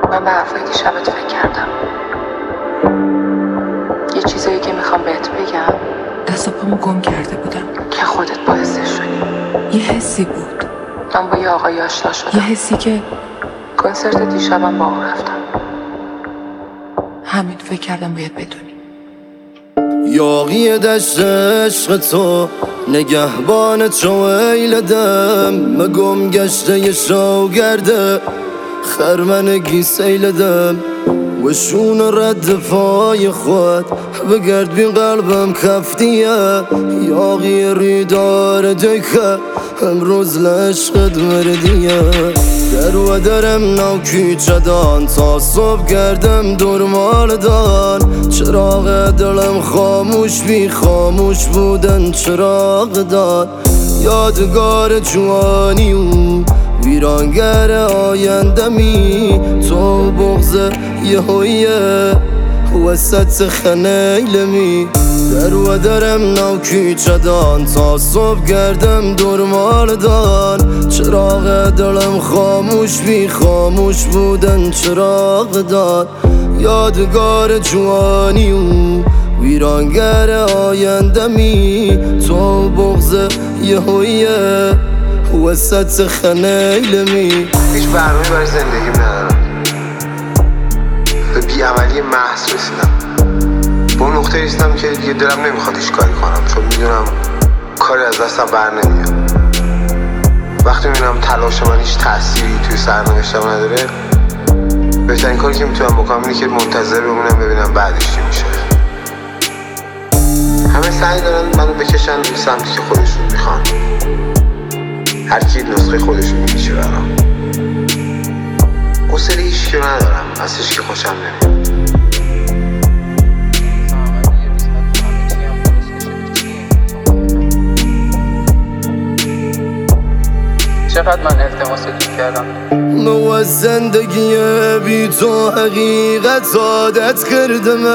من به حرفایی که شبت فکر کردم. یه چیزایی که میخوام بهت بگم دست و پامو گم کرده بودم که خودت باعثش شدی. یه حسی بود. من با یه آقای آشنا شدم. یه حسی که کنسرت دیشبم با اون رفتم. همین فکر کردم باید بدونی. یاغی دشت عشق تو نگهبان چویل دم مگم گشته ی شوگرده خرمنگی سیل دم وشون رد پای خود بگرد بین قلبم کفتیه یاغی ریدار دیگه امروز لعشقت مردیه در و درم نوکی چدان تا صبح گردم دورمال دان چراغ دلم خاموش بی خاموش بودن چراغ دان یادگار جوانی و ویرانگر آینده می تو بغض یهویه وسط خنیلمی در و درم نوکی چدان تا صبح گردم دورمال دان چراغ دلم خاموش بی خاموش بودن چراغ دان یادگار جوانی و ویرانگر آینده می تو بغض یهویه وسط خنیلمی هیچ برنامه‌ای برای زندگیم ندارم. به بیعملی محض رسیدم. به اون نقطه رسیدم که دیگه دلم نمیخواد هیچ کاری کنم چون میدونم کاری از دستم بر نمیاد. وقتی میبینم تلاش من هیچ تأثیری توی سرنوشتم نداره بهترین کاری که میتونم بکنم اینه که منتظر بمونم ببینم بعدش چی میشه. همه سعی دارن منو بکشن به سمتی که خودشون میخوان. هر کی نسخه خودشون میشه برام. حوصله هیچ که ندارم. از هیچ که خوشم نمیاد. چقدر من التماس کردم مو از زندگی بی تو حقیقت عادت کردم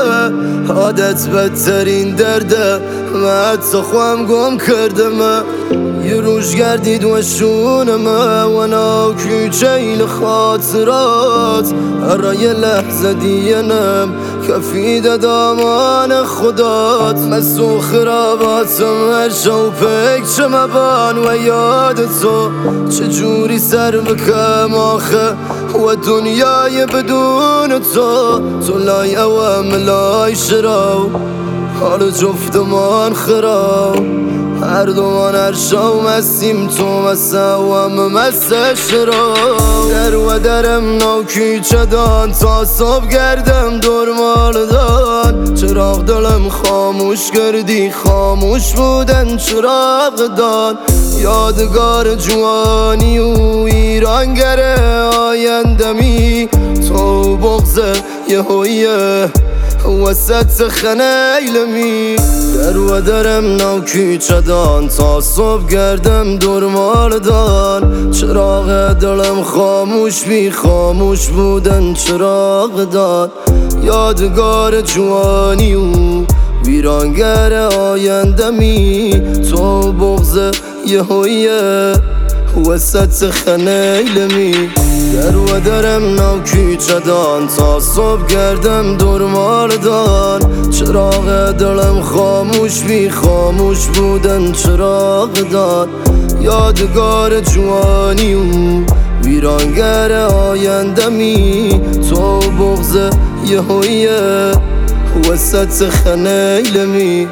عادت بدترین درده و حتی خوام گم کردم یه روش گردید و شونم و ناکی چین خاطرات هر لحظه دینم کفید دامان خدات مسو خراباتم هر شو پک چمبان و یاد تو چجوری سر بکم آخه و دنیای بدون تو لای اوام لای شراو حال جفتمان خراو هر دومان هر شو مسیم تو مسوام مسش رو در و درم نوکی چدان تا صبح گردم دورمال دان چراغ دلم خاموش کردی خاموش بودن چراغ دان یادگار جوانی و ایرانگر آینده می تو بغض یهویه وسط خنیلمی در و درم نوکی چدان تا صبح گردم دورمال دان چراغ دلم خاموش بی خاموش بودن چراغ دان یادگار جوانی و ویرانگر آینده می تو بغض یهویه وسط خنیلمی در و درم نوکی چدان تا صبح گردم دورمال دان چراغ دلم خاموش بی خاموش بودن چراغ دان یادگار جوانی و ویرانگر آینده می تو بغض یهویه وسط خنیلمی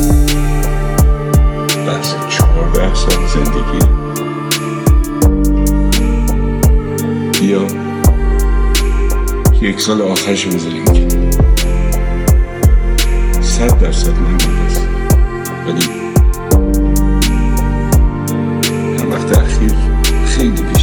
بحث 14 سال زندگی بیا 1 سال آخرش بذاریم که 100% نمیدست ولی هم وقت اخیر خیلی